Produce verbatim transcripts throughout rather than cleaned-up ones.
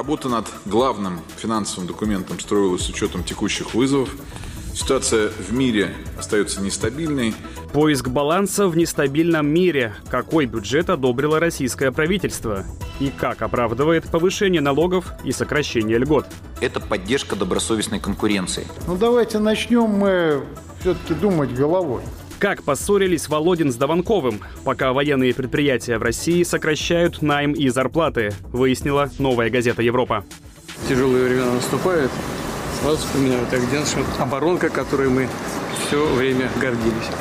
Работа над главным финансовым документом строилась с учетом текущих вызовов. Ситуация в мире остается нестабильной. Поиск баланса в нестабильном мире. Какой бюджет одобрило российское правительство? И как оправдывает повышение налогов и сокращение льгот? Это поддержка добросовестной конкуренции. Ну давайте начнем мы все-таки думать головой. Как поссорились Володин с Дованковым, пока военные предприятия в России сокращают найм и зарплаты, выяснила «Новая газета Европа». Тяжелые времена наступают. Сразу вспоминаю так, где наша оборонка, которой мы все время гордились.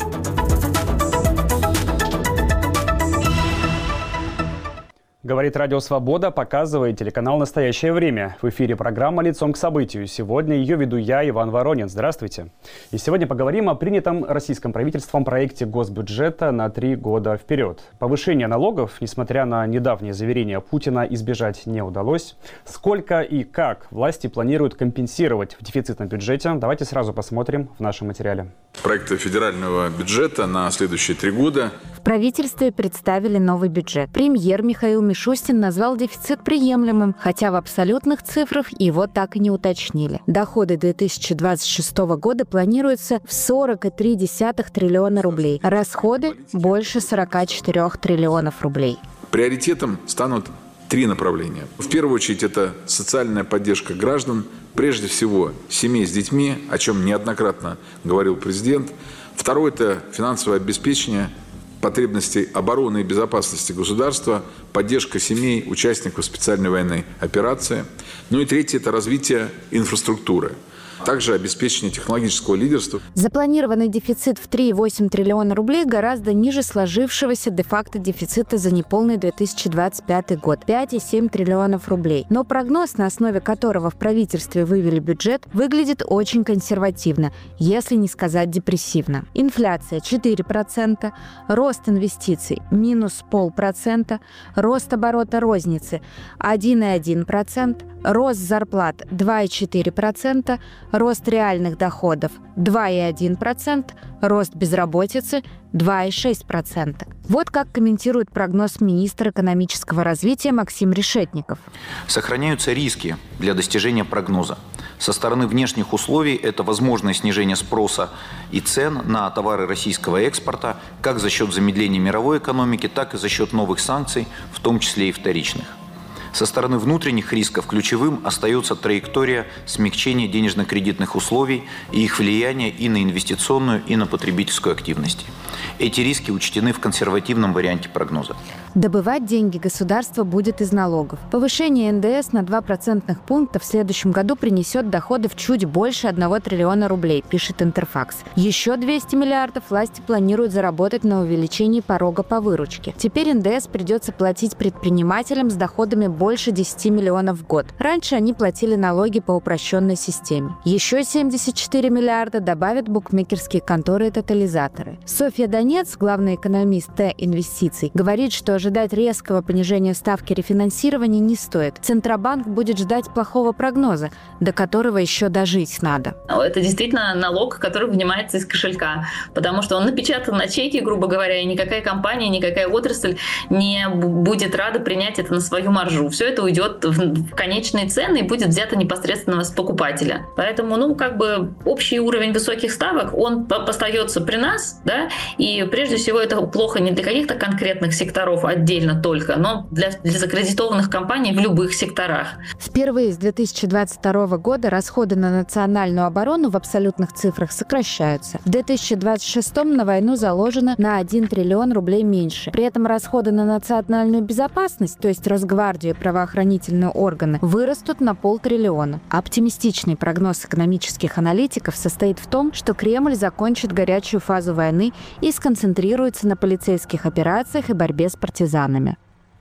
Говорит Радио Свобода, показывает телеканал «Настоящее время». В эфире программа «Лицом к событию». Сегодня ее веду я, Иван Воронин. Здравствуйте. И сегодня поговорим о принятом российским правительством проекте госбюджета на три года вперед. Повышение налогов, несмотря на недавние заверения Путина, избежать не удалось. Сколько и как власти планируют компенсировать в дефицитном бюджете? Давайте сразу посмотрим в нашем материале. Проект федерального бюджета на следующие три года. В правительстве представили новый бюджет. Премьер Михаил Мишустин назвал дефицит приемлемым, хотя в абсолютных цифрах его так и не уточнили. Доходы две тысячи двадцать шестого года планируются в сорок целых три десятых триллиона рублей, расходы – больше сорок четыре триллионов рублей. Приоритетом станут три направления. В первую очередь это социальная поддержка граждан, прежде всего семей с детьми, о чем неоднократно говорил президент. Второе – это финансовое обеспечение потребностей обороны и безопасности государства, поддержка семей участников специальной военной операции. Ну и третье – это развитие инфраструктуры. Также обеспечение технологического лидерства. Запланированный дефицит в три целых восемь десятых триллиона рублей гораздо ниже сложившегося де-факто дефицита за неполный две тысячи двадцать пятый год – пять целых семь десятых триллионов рублей. Но прогноз, на основе которого в правительстве вывели бюджет, выглядит очень консервативно, если не сказать депрессивно. Инфляция – четыре процента, рост инвестиций – минус полпроцента, рост оборота розницы – один целых один десятый процента, рост зарплат – два целых четыре десятых процента, рост реальных доходов – два целых один десятый процента, рост безработицы – два целых шесть десятых процента. Вот как комментирует прогноз министра экономического развития Максим Решетников. Сохраняются риски для достижения прогноза. Со стороны внешних условий это возможное снижение спроса и цен на товары российского экспорта как за счет замедления мировой экономики, так и за счет новых санкций, в том числе и вторичных. Со стороны внутренних рисков ключевым остается траектория смягчения денежно-кредитных условий и их влияние и на инвестиционную, и на потребительскую активность. Эти риски учтены в консервативном варианте прогноза. Добывать деньги государство будет из налогов. Повышение эн дэ эс на два процентных пункта в следующем году принесет доходы в чуть больше одного триллиона рублей, пишет Интерфакс. Еще двести миллиардов власти планируют заработать на увеличении порога по выручке. Теперь эн дэ эс придется платить предпринимателям с доходами больше десяти миллионов в год. Раньше они платили налоги по упрощенной системе. Еще семьдесят четыре миллиарда добавят букмекерские конторы и тотализаторы. Софья Донец, главный экономист Т-инвестиций, говорит, что ожидать резкого понижения ставки рефинансирования не стоит. Центробанк будет ждать плохого прогноза, до которого еще дожить надо. Это действительно налог, который вынимается из кошелька, потому что он напечатан на чеке, грубо говоря, и никакая компания, никакая отрасль не будет рада принять это на свою маржу. Все это уйдет в конечные цены и будет взято непосредственно с покупателя. Поэтому, ну, как бы общий уровень высоких ставок, он остается при нас, да, и прежде всего это плохо не для каких-то конкретных секторов отдельно только, но для, для закредитованных компаний в любых секторах. Впервые с две тысячи двадцать второго года расходы на национальную оборону в абсолютных цифрах сокращаются. В две тысячи двадцать шестом на войну заложено на один триллион рублей меньше. При этом расходы на национальную безопасность, то есть Росгвардию и правоохранительные органы, вырастут на полтриллиона. Оптимистичный прогноз экономических аналитиков состоит в том, что Кремль закончит горячую фазу войны и сконцентрируется на полицейских операциях и борьбе с партизанами.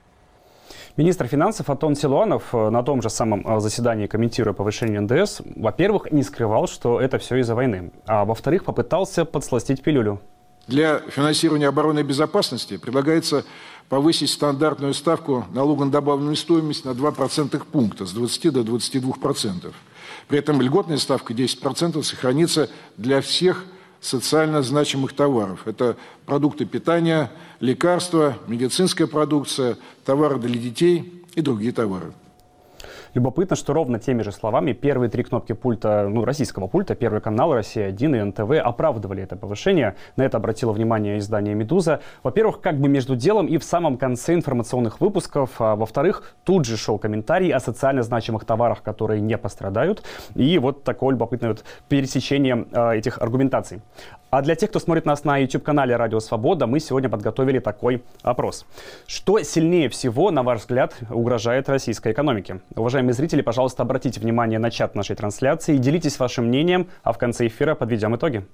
Министр финансов Антон Силуанов на том же самом заседании, комментируя повышение эн дэ эс, во-первых, не скрывал, что это все из-за войны, а во-вторых, попытался подсластить пилюлю. Для финансирования обороны и безопасности предлагается повысить стандартную ставку налога на добавленную стоимость на два процентных пункта, с двадцати до двадцати двух процентов. При этом льготная ставка десять процентов сохранится для всех социально значимых товаров. Это продукты питания, лекарства, медицинская продукция, товары для детей и другие товары. Любопытно, что ровно теми же словами первые три кнопки пульта, ну, российского пульта, Первый канал, Россия один и эн тэ вэ оправдывали это повышение. На это обратило внимание издание «Медуза». Во-первых, как бы между делом и в самом конце информационных выпусков. А во-вторых, тут же шел комментарий о социально значимых товарах, которые не пострадают. И вот такое любопытное вот пересечение э, этих аргументаций. А для тех, кто смотрит нас на YouTube-канале «Радио Свобода», мы сегодня подготовили такой опрос. Что сильнее всего, на ваш взгляд, угрожает российской экономике? Уважаемые зрители, пожалуйста, обратите внимание на чат нашей трансляции, делитесь вашим мнением, а в конце эфира подведем итоги.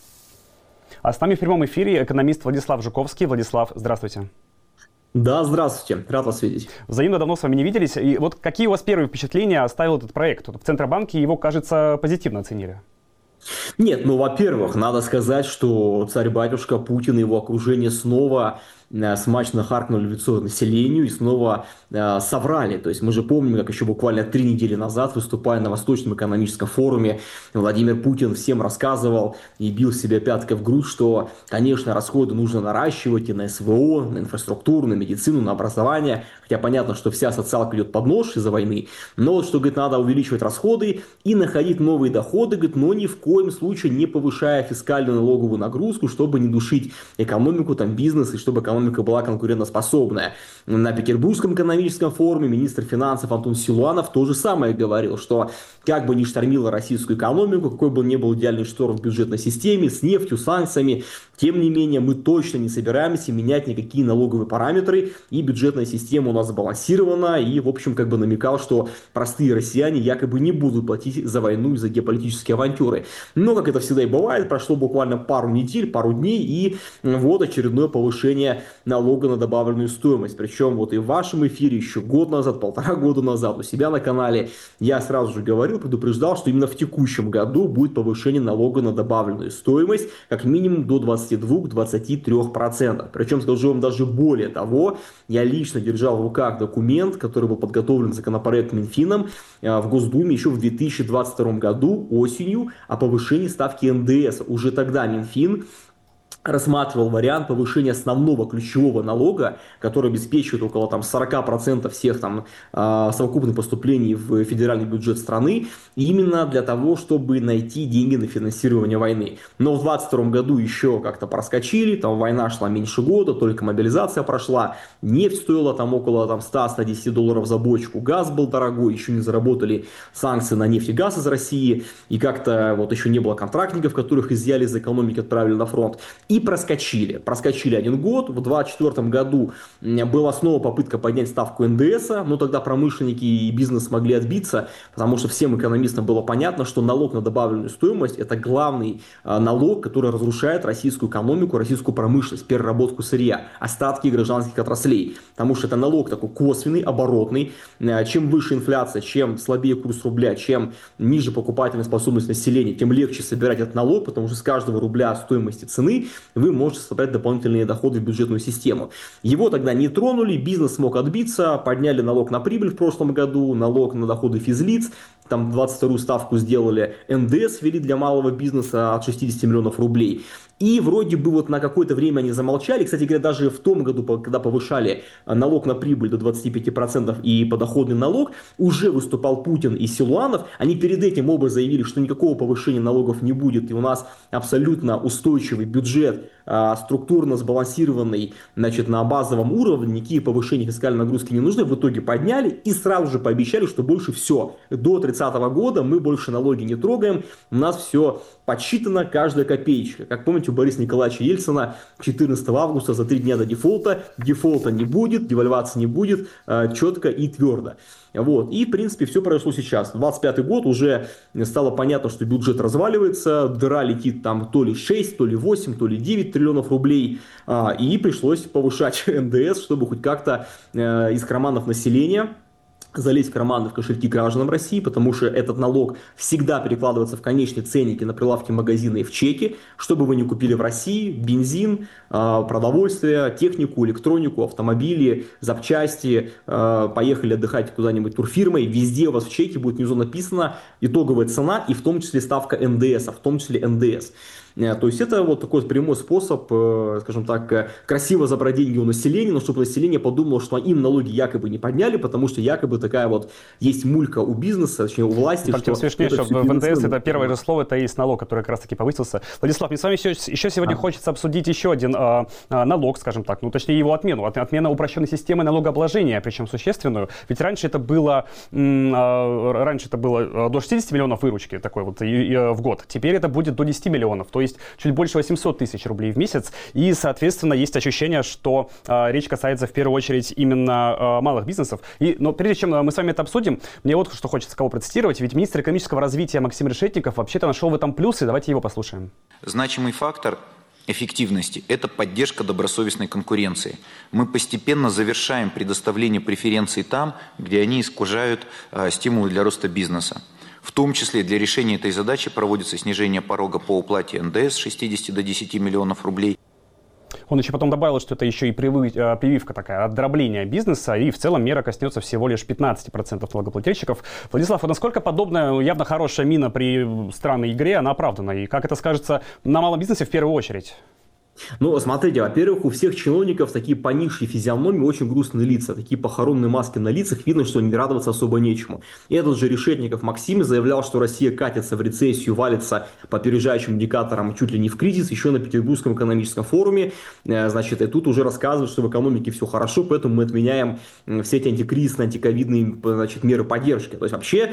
А с нами в прямом эфире экономист Владислав Жуковский. Владислав, здравствуйте. Да, здравствуйте. Рад вас видеть. Взаимно давно с вами не виделись. И вот какие у вас первые впечатления оставил этот проект? В Центробанке его, кажется, позитивно оценили. Нет, ну, во-первых, надо сказать, что царь-батюшка Путин и его окружение снова э, смачно харкнули в лицо населению и снова э, соврали. То есть мы же помним, как еще буквально три недели назад, выступая на Восточном экономическом форуме, Владимир Путин всем рассказывал и бил себе пяткой в грудь, что, конечно, расходы нужно наращивать и на эс вэ о, на инфраструктуру, на медицину, на образование. Хотя понятно, что вся социалка идет под нож из-за войны. Но вот что, говорит, надо увеличивать расходы и находить новые доходы, говорит, но ни в коем случае не повышая фискальную налоговую нагрузку, чтобы не душить экономику, там, бизнес, и чтобы экономика была конкурентоспособная. На Петербургском экономическом форуме министр финансов Антон Силуанов то же самое говорил, что как бы ни штормило российскую экономику, какой бы ни был идеальный шторм в бюджетной системе, с нефтью, санкциями, тем не менее мы точно не собираемся менять никакие налоговые параметры, и бюджетная система у нас сбалансирована, и, в общем, как бы намекал, что простые россияне якобы не будут платить за войну и за геополитические авантюры. Но, как это всегда и бывает, прошло буквально пару недель, пару дней, и вот очередное повышение налога на добавленную стоимость. Причем вот и в вашем эфире еще год назад, полтора года назад у себя на канале я сразу же говорил, предупреждал, что именно в текущем году будет повышение налога на добавленную стоимость как минимум до двадцати двух — двадцати трёх процентов. Причем, скажу вам даже более того, я лично держал в руках документ, который был подготовлен законопроект Минфином в Госдуме еще в две тысячи двадцать втором году осенью о повышении ставки эн дэ эс. Уже тогда Минфин рассматривал вариант повышения основного ключевого налога, который обеспечивает около там, сорок процентов всех там, э, совокупных поступлений в федеральный бюджет страны, именно для того, чтобы найти деньги на финансирование войны. Но в двадцать втором году еще как-то проскочили, там война шла меньше года, только мобилизация прошла, нефть стоила там около там, ста — ста десяти долларов за бочку, газ был дорогой, еще не заработали санкции на нефть и газ из России, и как-то вот еще не было контрактников, которых изъяли из экономики, отправили на фронт. И проскочили. Проскочили один год. В двадцать четвёртом году была снова попытка поднять ставку эн дэ эс, но тогда промышленники и бизнес смогли отбиться, потому что всем экономистам было понятно, что налог на добавленную стоимость – это главный налог, который разрушает российскую экономику, российскую промышленность, переработку сырья, остатки гражданских отраслей. Потому что это налог такой косвенный, оборотный. Чем выше инфляция, чем слабее курс рубля, чем ниже покупательная способность населения, тем легче собирать этот налог, потому что с каждого рубля стоимости цены вы можете собрать дополнительные доходы в бюджетную систему. Его тогда не тронули, бизнес смог отбиться, подняли налог на прибыль в прошлом году, налог на доходы физлиц, там двадцать вторую ставку сделали, эн дэ эс ввели для малого бизнеса от шестидесяти миллионов рублей. И вроде бы вот на какое-то время они замолчали. Кстати говоря, даже в том году, когда повышали налог на прибыль до двадцати пяти процентов и подоходный налог, уже выступал Путин и Силуанов. Они перед этим оба заявили, что никакого повышения налогов не будет. И у нас абсолютно устойчивый бюджет, структурно сбалансированный, значит, на базовом уровне. Никакие повышения фискальной нагрузки не нужны. В итоге подняли и сразу же пообещали, что больше все. До тридцатого года мы больше налоги не трогаем. У нас все подсчитано, каждая копеечка. Как помните, у Бориса Николаевича Ельцина четырнадцатого августа за три дня до дефолта. Дефолта не будет, девальвации не будет, четко и твердо. Вот. И, в принципе, все произошло сейчас. двадцать пятый год, уже стало понятно, что бюджет разваливается, дыра летит там то ли шесть, то ли восемь, то ли девять триллионов рублей. И пришлось повышать эн дэ эс, чтобы хоть как-то из карманов населения залезть в карманы, в кошельки гражданам России, потому что этот налог всегда перекладывается в конечные ценники на прилавке магазина и в чеки, чтобы вы не купили в России бензин, продовольствие, технику, электронику, автомобили, запчасти, поехали отдыхать куда-нибудь турфирмой, везде у вас в чеке будет внизу написано итоговая цена и в том числе ставка эн дэ эс, в том числе эн дэ эс. То есть это вот такой прямой способ, скажем так, красиво забрать деньги у населения, но чтобы население подумало, что им налоги якобы не подняли, потому что якобы такая вот есть мулька у бизнеса, точнее у власти. Там тем смешнее, что в эн дэ эс это первое же слово, это и есть налог, который как раз таки повысился. Владислав, мне с вами еще, еще сегодня а. хочется обсудить еще один а, а, налог, скажем так, ну точнее его отмену, от, отмена упрощенной системы налогообложения, причем существенную. Ведь раньше это было, м, а, раньше это было до шестидесяти миллионов выручки такой вот и, и, в год. Теперь это будет до десяти миллионов, то есть чуть больше восьмисот тысяч рублей в месяц. И, соответственно, есть ощущение, что а, речь касается в первую очередь именно а, малых бизнесов. И, но прежде чем мы с вами это обсудим, мне вот что хочется кого процитировать. Ведь министр экономического развития Максим Решетников вообще-то нашел в этом плюсы. Давайте его послушаем. Значимый фактор эффективности – это поддержка добросовестной конкуренции. Мы постепенно завершаем предоставление преференций там, где они искажают э, стимулы для роста бизнеса. В том числе для решения этой задачи проводится снижение порога по уплате эн дэ эс с шестидесяти до десяти миллионов рублей. Он еще потом добавил, что это еще и прививка такая, отдробление бизнеса, и в целом мера коснется всего лишь пятнадцати процентов налогоплательщиков. Владислав, а насколько подобная явно хорошая мина при странной игре, она оправдана? И как это скажется на малом бизнесе в первую очередь? Ну, смотрите, во-первых, у всех чиновников такие поникшие физиономии, очень грустные лица, такие похоронные маски на лицах, видно, что не радоваться особо нечему. И этот же Решетников Максим заявлял, что Россия катится в рецессию, валится по опережающим индикаторам чуть ли не в кризис, еще на Петербургском экономическом форуме, значит, и тут уже рассказывают, что в экономике все хорошо, поэтому мы отменяем все эти антикризисные, антиковидные, значит, меры поддержки. То есть вообще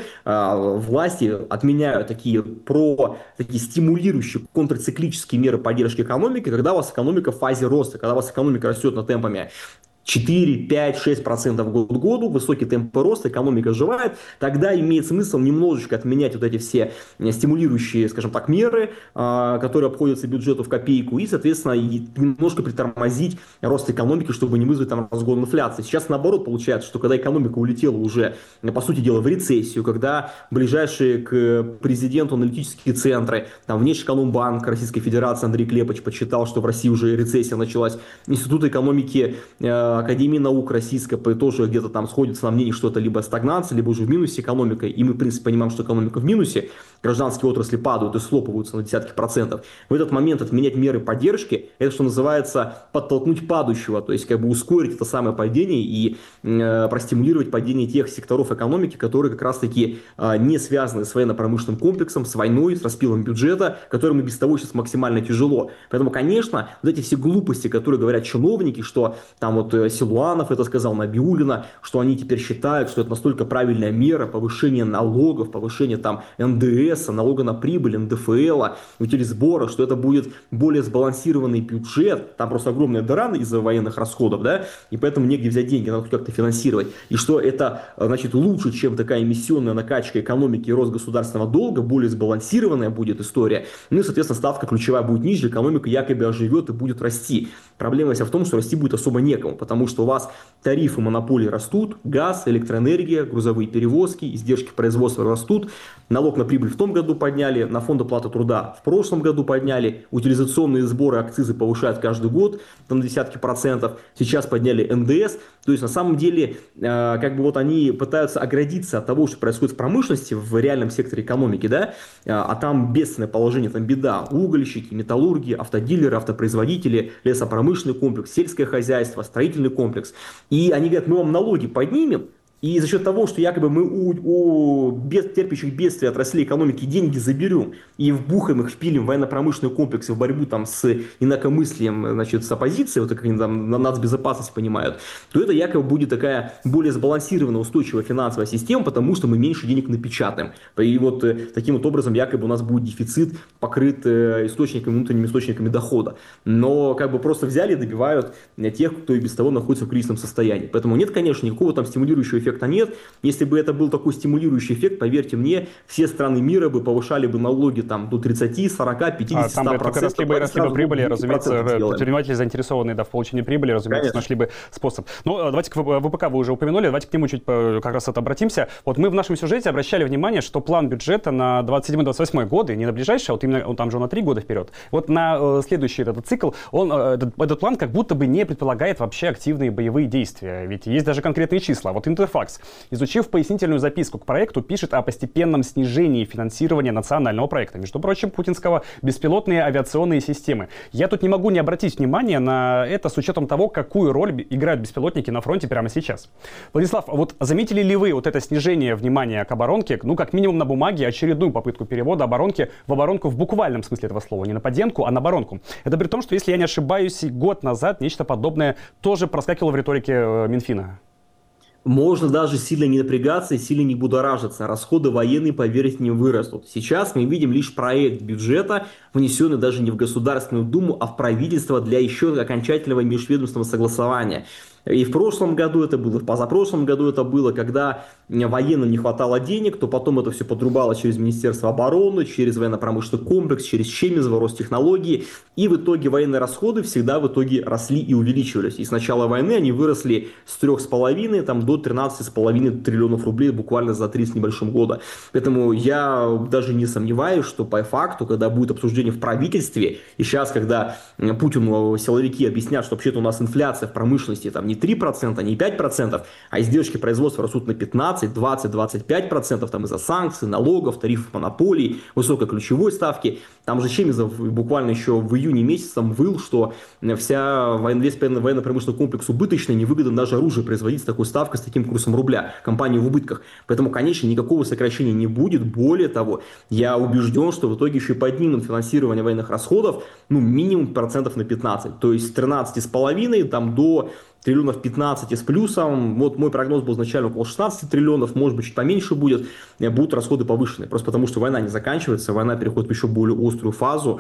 власти отменяют такие про, такие стимулирующие контрциклические меры поддержки экономики, когда у вас экономика в фазе роста, когда у вас экономика растет на темпами четыре, пять, шесть процентов год к году, высокий темп роста, экономика оживает, тогда имеет смысл немножечко отменять вот эти все стимулирующие, скажем так, меры, которые обходятся бюджету в копейку, и, соответственно, немножко притормозить рост экономики, чтобы не вызвать там разгон инфляции. Сейчас, наоборот, получается, что когда экономика улетела уже, по сути дела, в рецессию, когда ближайшие к президенту аналитические центры, там, Внешэкономбанк Российской Федерации Андрей Клепыч подсчитал, что в России уже рецессия началась, Институт экономики Академии наук российской тоже где-то там сходится на мнении, что это либо стагнация, либо уже в минусе экономика, и мы, в принципе, понимаем, что экономика в минусе, гражданские отрасли падают и слопываются на десятки процентов. В этот момент отменять меры поддержки, это, что называется, подтолкнуть падающего, то есть как бы ускорить это самое падение и э, простимулировать падение тех секторов экономики, которые как раз-таки э, не связаны с военно-промышленным комплексом, с войной, с распилом бюджета, которым и без того сейчас максимально тяжело. Поэтому, конечно, вот эти все глупости, которые говорят чиновники, что там вот Силуанов это сказал, Набиуллина, что они теперь считают, что это настолько правильная мера повышения налогов, повышения там эн дэ эс, налога на прибыль, эн дэ эф эл, утилизбора, что это будет более сбалансированный бюджет, там просто огромная дыра из-за военных расходов, да, и поэтому негде взять деньги, надо как-то финансировать, и что это, значит, лучше, чем такая эмиссионная накачка экономики и рост государственного долга, более сбалансированная будет история, ну и, соответственно, ставка ключевая будет ниже, экономика якобы оживет и будет расти. Проблема вся в том, что расти будет особо некому, потому что у вас тарифы монополии растут, газ, электроэнергия, грузовые перевозки, издержки производства растут, налог на прибыль в том году подняли, на фонд оплаты труда в прошлом году подняли, утилизационные сборы, акцизы повышают каждый год там, на десятки процентов, сейчас подняли эн дэ эс, то есть на самом деле э, как бы вот они пытаются оградиться от того, что происходит в промышленности, в реальном секторе экономики, да, э, а там бедственное положение, там беда, угольщики, металлурги, автодилеры, автопроизводители, лесопромышленный комплекс, сельское хозяйство, строительный комплекс. И они говорят, мы вам налоги поднимем, и за счет того, что якобы мы у, у бед, терпящих бедствия отраслей экономики деньги заберем и вбухаем их, впилим в военно-промышленный комплекс в борьбу там, с инакомыслием, значит, с оппозицией, вот как они там на нацбезопасность понимают, то это якобы будет такая более сбалансированная, устойчивая финансовая система, потому что мы меньше денег напечатаем. И вот таким вот образом якобы у нас будет дефицит покрыт источниками, внутренними источниками дохода. Но как бы просто взяли и добивают тех, кто и без того находится в кризисном состоянии. Поэтому нет, конечно, никакого там стимулирующего эффекта нет. Если бы это был такой стимулирующий эффект, поверьте мне, все страны мира бы повышали бы налоги там до тридцати, сорока, пятидесяти, ста процентов. А там бы только росли бы, росли бы прибыли, разумеется, предприниматели заинтересованные да, в получении прибыли, разумеется, конечно, нашли бы способ. Ну, давайте к вэ пэ ка вы уже упомянули, давайте к нему чуть как раз это обратимся. Вот мы в нашем сюжете обращали внимание, что план бюджета на двадцать седьмой — двадцать восьмой годы, не на ближайшие, а вот именно он там же на три года вперед. Вот на э, следующий этот цикл, он, э, этот, этот план как будто бы не предполагает вообще активные боевые действия. Ведь есть даже конкретные числа. Вот Интерфакс РЕЛАКС, изучив пояснительную записку к проекту, пишет о постепенном снижении финансирования национального проекта. Между прочим, путинского беспилотные авиационные системы. Я тут не могу не обратить внимание на это с учетом того, какую роль играют беспилотники на фронте прямо сейчас. Владислав, вот заметили ли вы вот это снижение внимания к оборонке, ну как минимум на бумаге, очередную попытку перевода оборонки в оборонку в буквальном смысле этого слова, не на подземку, а на оборонку? Это при том, что, если я не ошибаюсь, год назад нечто подобное тоже проскакивало в риторике Минфина. Можно даже сильно не напрягаться и сильно не будоражиться. Расходы военные, поверьте, не вырастут. Сейчас мы видим лишь проект бюджета, внесенный даже не в Государственную Думу, а в правительство для еще окончательного межведомственного согласования. И в прошлом году это было, в позапрошлом году это было, когда военным не хватало денег, то потом это все подрубало через Министерство обороны, через военно-промышленный комплекс, через Чемизово, Ростехнологии. И в итоге военные расходы всегда в итоге росли и увеличивались. И с начала войны они выросли с трёх с половиной там, до тринадцати с половиной триллионов рублей буквально за три с небольшим года. Поэтому я даже не сомневаюсь, что по факту, когда будет обсуждение в правительстве, и сейчас, когда Путину силовики объяснят, что вообще-то у нас инфляция в промышленности там не три процента, не пять процентов, а издержки производства растут на пятнадцать, двадцать, двадцать пять процентов там из-за санкций, налогов, тарифов монополий, высокой ключевой ставки. Там же Чемизов буквально еще в июне месяце там выл, что вся весь военно-промышленный комплекс убыточный, невыгодно даже оружие производить с такой ставкой, с таким курсом рубля. Компания в убытках. Поэтому, конечно, никакого сокращения не будет. Более того, я убежден, что в итоге еще и поднимут финансирование военных расходов, ну, минимум процентов на пятнадцать. То есть с тринадцати с половиной там до триллионов пятнадцати с плюсом. Вот мой прогноз был изначально около шестнадцати триллионов, может быть, чуть поменьше будет. Будут расходы повышены. Просто потому, что война не заканчивается, война переходит в еще более острую фазу,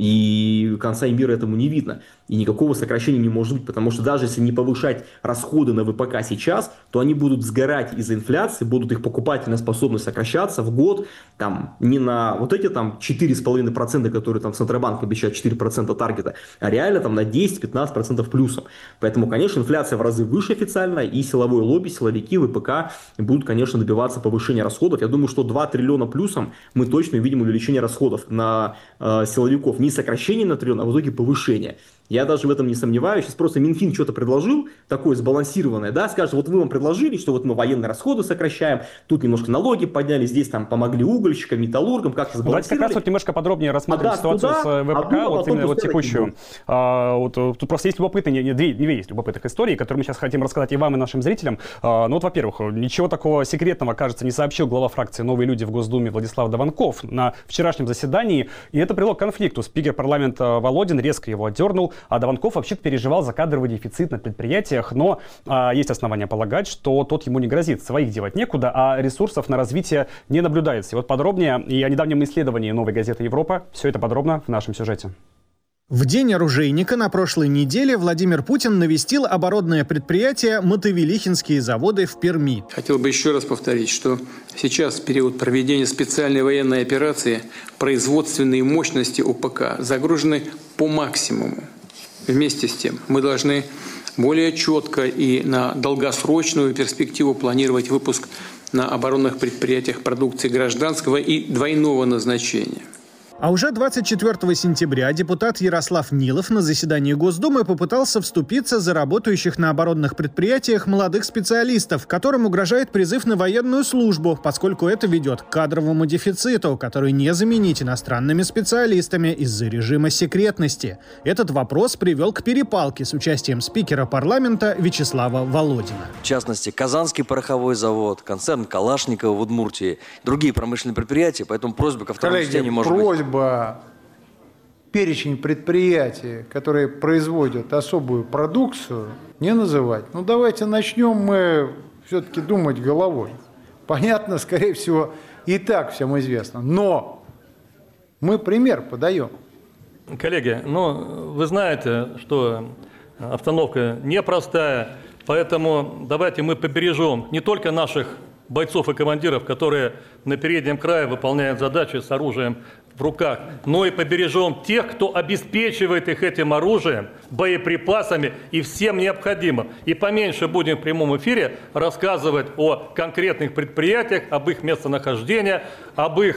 и конца и мира этому не видно. И никакого сокращения не может быть, потому что даже если не повышать расходы на ВПК сейчас, то они будут сгорать из-за инфляции, будут их покупательная способность сокращаться в год, там, не на вот эти там четыре с половиной процента, которые там Центробанк обещает четыре процента таргета, а реально там на десять-пятнадцать процентов плюсом. Поэтому, конечно, инфляция в разы выше официально, и силовое лобби, силовики, ВПК будут, конечно, добиваться повышения расходов. Я думаю, что два триллиона плюсом мы точно увидим увеличение расходов на э, силовиков. Не сокращение на триллион, а в итоге повышение. Я даже в этом не сомневаюсь. Сейчас просто Минфин что-то предложил, такое сбалансированное, да, скажет, вот вы вам предложили, что вот мы военные расходы сокращаем, тут немножко налоги подняли, здесь там помогли угольщикам, металлургам, как-то сбалансировали. Давайте как раз вот немножко подробнее рассмотрим а ситуацию туда, с ВПК, а вот именно вот текущую. А, вот, тут просто есть любопытные, не, две, две есть любопытных истории, которые мы сейчас хотим рассказать и вам, и нашим зрителям. А, ну вот, во-первых, ничего такого секретного, кажется, не сообщил глава фракции «Новые люди» в Госдуме Владислав Даванков на вчерашнем заседании, и это привело к конфликту. Спикер парламента Володин резко его отдернул, а Даванков вообще переживал за кадровый дефицит на предприятиях, но а, есть основания полагать, что тот ему не грозит. Своих девать некуда, а ресурсов на развитие не наблюдается. И вот подробнее и о недавнем исследовании «Новой газеты Европа». Все это подробно в нашем сюжете. В день оружейника на прошлой неделе Владимир Путин навестил оборонное предприятие «Мотовилихинские заводы» в Перми. Хотел бы еще раз повторить, что сейчас, в период проведения специальной военной операции, производственные мощности ОПК загружены по максимуму. Вместе с тем мы должны более четко и на долгосрочную перспективу планировать выпуск на оборонных предприятиях продукции гражданского и двойного назначения. А уже двадцать четвёртого сентября депутат Ярослав Нилов на заседании Госдумы попытался вступиться за работающих на оборонных предприятиях молодых специалистов, которым угрожает призыв на военную службу, поскольку это ведет к кадровому дефициту, который не заменить иностранными специалистами из-за режима секретности. Этот вопрос привел к перепалке с участием спикера парламента Вячеслава Володина. В частности, Казанский пороховой завод, концерн Калашникова в Удмуртии, другие промышленные предприятия, поэтому просьба ко второму чтению может быть. Перечень предприятий, которые производят особую продукцию, не называть. Ну, давайте начнем мы все-таки думать головой. Понятно, скорее всего, и так всем известно. Но мы пример подаем. Коллеги, ну, вы знаете, что обстановка непростая, поэтому давайте мы побережем не только наших бойцов и командиров, которые на переднем крае выполняют задачи с оружием в руках, но и побережем тех, кто обеспечивает их этим оружием, боеприпасами и всем необходимым. И поменьше будем в прямом эфире рассказывать о конкретных предприятиях, об их местонахождении, об их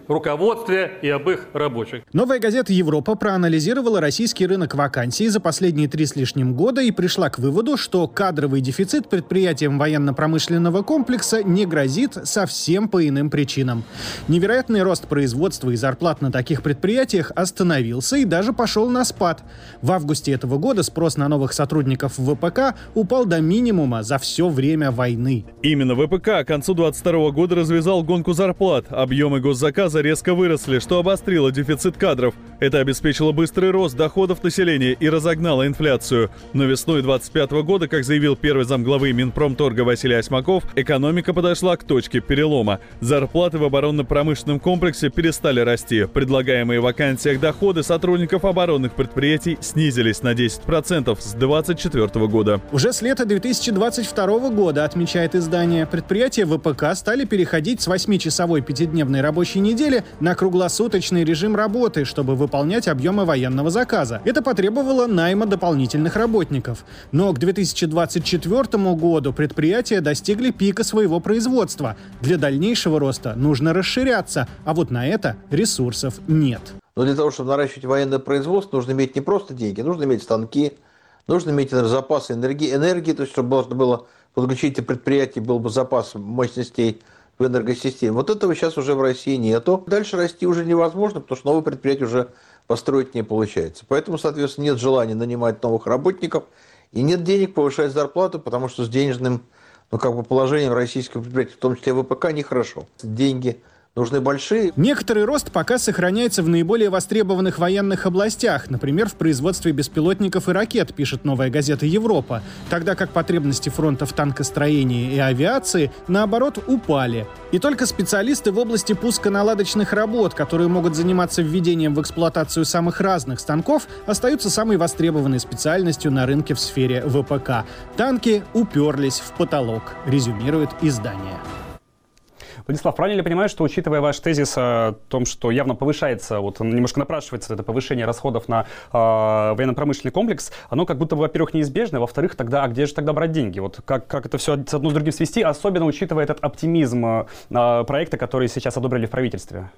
руководстве и об их рабочих. Новая газета «Европа» проанализировала российский рынок вакансий за последние три с лишним года и пришла к выводу, что кадровый дефицит предприятиям военно-промышленного комплекса не грозит совсем по иным причинам. Невероятный рост производства и зарплат на таких предприятиях остановился и даже пошел на спад. В августе этого года спрос на новых сотрудников в ВПК упал до минимума за все время войны. Именно ВПК к концу двадцать второго года развязал гонку зарплат. Объемы госзаказа резко выросли, что обострило дефицит кадров. Это обеспечило быстрый рост доходов населения и разогнало инфляцию. Но весной двадцать пятого года, как заявил первый замглавы Минпромторга Василий Осьмаков, экономика подошла к точке перелома. Зарплаты в оборонно-промышленном комплексе перестали расти. Предлагаемые в вакансиях доходы сотрудников оборонных предприятий снизились на десять процентов с двадцать четвёртого года. Уже с лета две тысячи двадцать второго года, отмечает издание, предприятия ВПК стали переходить с восьмичасовой пятидневной рабочей недели на круглосуточный режим работы, чтобы выполнять объемы военного заказа. Это потребовало найма дополнительных работников. Но к две тысячи двадцать четвёртому году предприятия достигли пика своего производства. Для дальнейшего роста нужно расширяться, а вот на это ресурсов нет. Но для того, чтобы наращивать военное производство, нужно иметь не просто деньги, нужно иметь станки, нужно иметь запасы энергии, энергии, то есть чтобы можно было подключить эти предприятия, был бы запас мощностей в энергосистеме. Вот этого сейчас уже в России нету. Дальше расти уже невозможно, потому что новые предприятия уже построить не получается. Поэтому, соответственно, нет желания нанимать новых работников и нет денег повышать зарплату, потому что с денежным, ну, как бы положением российского предприятия, в том числе ВПК, нехорошо. Деньги нужны большие. Некоторый рост пока сохраняется в наиболее востребованных военных областях, например, в производстве беспилотников и ракет, пишет новая газета «Европа», тогда как потребности фронта в танкостроении и авиации, наоборот, упали. И только специалисты в области пусконаладочных работ, которые могут заниматься введением в эксплуатацию самых разных станков, остаются самой востребованной специальностью на рынке в сфере ВПК. Танки уперлись в потолок, резюмирует издание. Владислав, правильно ли понимаю, что, учитывая ваш тезис о том, что явно повышается, вот немножко напрашивается это повышение расходов на э, военно-промышленный комплекс, оно как будто, во-первых, неизбежно, во-вторых, тогда, а где же тогда брать деньги? Вот как, как это все с одно с другим свести, особенно учитывая этот оптимизм э, проекта, который сейчас одобрили в правительстве?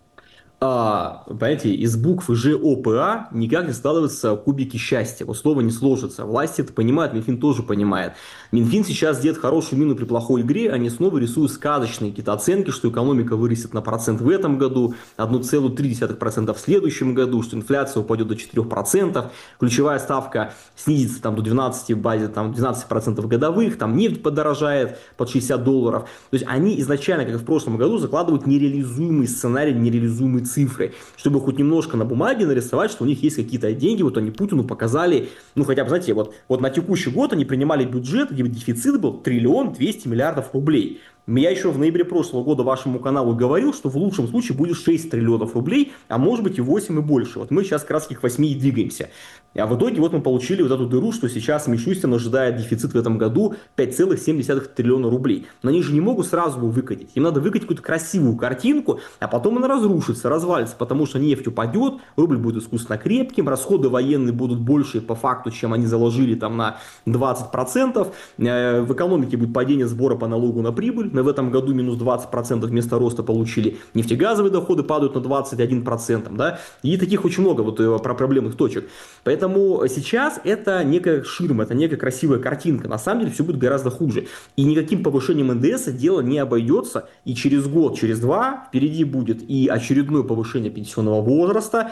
А, понимаете, из букв ЖОПА никак не складываются кубики счастья. Вот слово не сложится. Власти это понимают, Минфин тоже понимает. Минфин сейчас делает хорошую мину при плохой игре, они снова рисуют сказочные какие-то оценки, что экономика вырастет на процент в этом году, одна целая три десятых процента в следующем году, что инфляция упадет до четырёх процентов, ключевая ставка снизится там, до двенадцати, базе там, двенадцать процентов годовых, там нефть подорожает под шестьдесят долларов. То есть они изначально, как и в прошлом году, закладывают нереализуемый сценарий, нереализуемые цифры, чтобы хоть немножко на бумаге нарисовать, что у них есть какие-то деньги, вот они Путину показали, ну хотя бы, знаете, вот, вот на текущий год они принимали бюджет, где дефицит был триллион двести миллиардов рублей. Я еще в ноябре прошлого года вашему каналу говорил, что в лучшем случае будет шесть триллионов рублей, а может быть и восемь и больше. Вот мы сейчас как раз к восьми и двигаемся. А в итоге вот мы получили вот эту дыру, что сейчас Мишустин ожидает дефицит в этом году пять целых семь десятых триллиона рублей. Но они же не могут сразу его выкатить. Им надо выкатить какую-то красивую картинку, а потом она разрушится, развалится, потому что нефть упадет, рубль будет искусственно крепким, расходы военные будут больше по факту, чем они заложили там на двадцать процентов. В экономике будет падение сбора по налогу на прибыль. Мы в этом году минус двадцать процентов вместо роста получили. Нефтегазовые доходы падают на двадцать один процент. Да? И таких очень много вот, про проблемных точек. Поэтому сейчас это некая ширма, это некая красивая картинка. На самом деле все будет гораздо хуже. И никаким повышением эн дэ эса дело не обойдется. И через год, через два впереди будет и очередное повышение пенсионного возраста,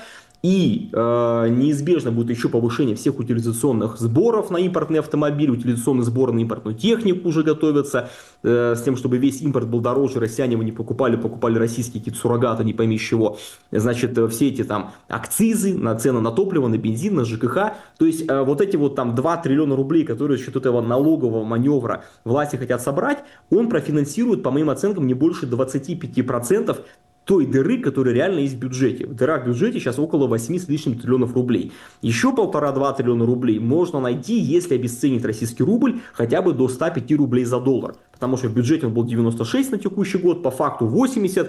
и э, неизбежно будет еще повышение всех утилизационных сборов на импортные автомобили, утилизационные сборы на импортную технику уже готовятся, э, с тем, чтобы весь импорт был дороже, россияне его не покупали, покупали российские какие-то суррогаты, не пойми с чего. Значит, все эти там акцизы на цены на топливо, на бензин, на ЖКХ. То есть э, вот эти вот там два триллиона рублей, которые за счет этого налогового маневра власти хотят собрать, он профинансирует, по моим оценкам, не больше двадцати пяти процентов той дыры, которая реально есть в бюджете. Дыра в бюджете сейчас около восьми с лишним триллионов рублей. Еще полтора-два триллиона рублей можно найти, если обесценить российский рубль хотя бы до ста пяти рублей за доллар. Потому что в бюджете он был девяносто шесть на текущий год, по факту восемьдесят.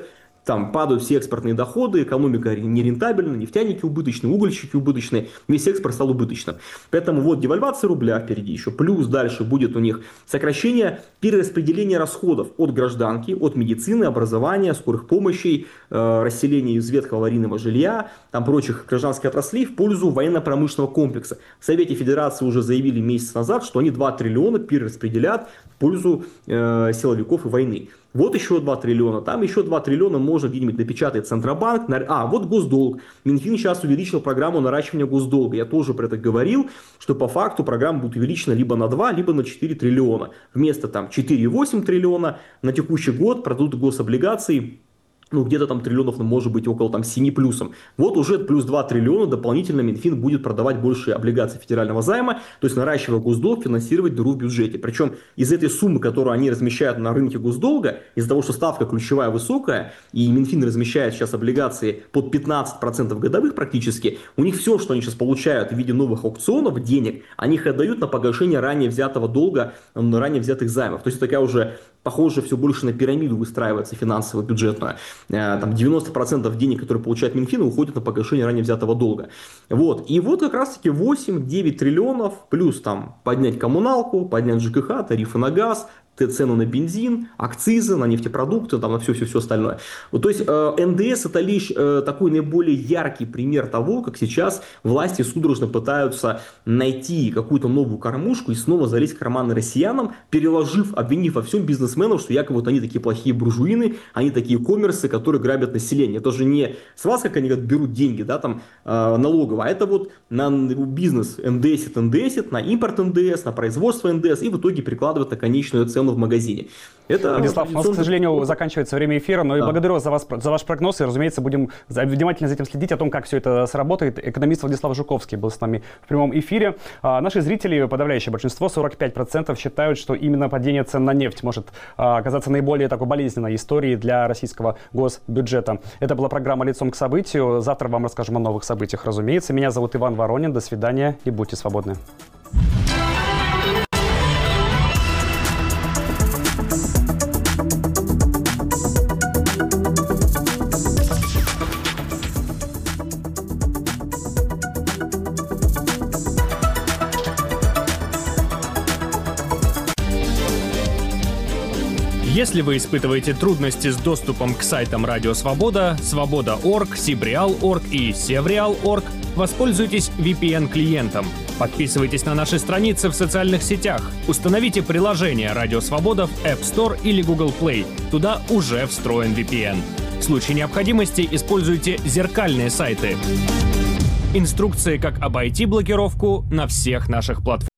там падают все экспортные доходы, экономика нерентабельна, нефтяники убыточные, угольщики убыточные, весь экспорт стал убыточным. Поэтому вот девальвация рубля впереди еще, плюс дальше будет у них сокращение перераспределения расходов от гражданки, от медицины, образования, скорых помощей, э, расселения из ветхого аварийного жилья, там прочих гражданских отраслей в пользу военно-промышленного комплекса. В Совете Федерации уже заявили месяц назад, что они два триллиона перераспределят в пользу э, силовиков и войны. Вот еще два триллиона, там еще два триллиона можно где-нибудь напечатать Центробанк. А, вот госдолг. Минфин сейчас увеличил программу наращивания госдолга. Я тоже про это говорил, что по факту программа будет увеличена либо на два, либо на четыре триллиона. Вместо там четыре и восемь триллиона на текущий год продадут гособлигации, ну, где-то там триллионов, ну, может быть, около там семи плюсом. Вот уже плюс два триллиона дополнительно Минфин будет продавать больше облигаций федерального займа, то есть наращивая госдолг, финансировать дыру в бюджете. Причем из этой суммы, которую они размещают на рынке госдолга, из-за того, что ставка ключевая высокая, и Минфин размещает сейчас облигации под пятнадцать процентов годовых практически, у них все, что они сейчас получают в виде новых аукционов, денег, они их отдают на погашение ранее взятого долга, ранее взятых займов. То есть такая уже, похоже, все больше на пирамиду выстраивается финансово-бюджетная. Там девяносто процентов денег, которые получает Минфин, уходят на погашение ранее взятого долга. Вот. И вот как раз таки восемь-девять триллионов, плюс там поднять коммуналку, поднять ЖКХ, тарифы на газ, цену на бензин, акцизы на нефтепродукты, там, на все-все-все остальное. Вот, то есть э, эн дэ эс это лишь э, такой наиболее яркий пример того, как сейчас власти судорожно пытаются найти какую-то новую кормушку и снова залезть в карманы россиянам, переложив, обвинив во всем бизнесменов, что якобы вот они такие плохие буржуины, они такие коммерсы, которые грабят население. Это же не с вас, как они как берут деньги, да, там, э, налогово, а это вот на бизнес эн дэ эс, эн дэ эс, на импорт эн дэ эс, на производство эн дэ эс и в итоге прикладывают на конечную цену в магазине. Это Владислав, у нас, к сожалению, заканчивается время эфира, но да. и благодарю за, вас, за ваш прогноз, и, разумеется, будем внимательно за этим следить, о том, как все это сработает. Экономист Владислав Жуковский был с нами в прямом эфире. А наши зрители, подавляющее большинство, сорок пять процентов, считают, что именно падение цен на нефть может а, оказаться наиболее такой болезненной историей для российского госбюджета. Это была программа «Лицом к событию». Завтра вам расскажем о новых событиях, разумеется. Меня зовут Иван Воронин. До свидания и будьте свободны. Если вы испытываете трудности с доступом к сайтам Радио Свобода, Свобода точка орг, Сибреал точка орг и Севреал точка орг, воспользуйтесь ви пи эн-клиентом. Подписывайтесь на наши страницы в социальных сетях. Установите приложение Радио Свобода в App Store или Google Play. Туда уже встроен ви пи эн. В случае необходимости используйте зеркальные сайты. Инструкции, как обойти блокировку, на всех наших платформах.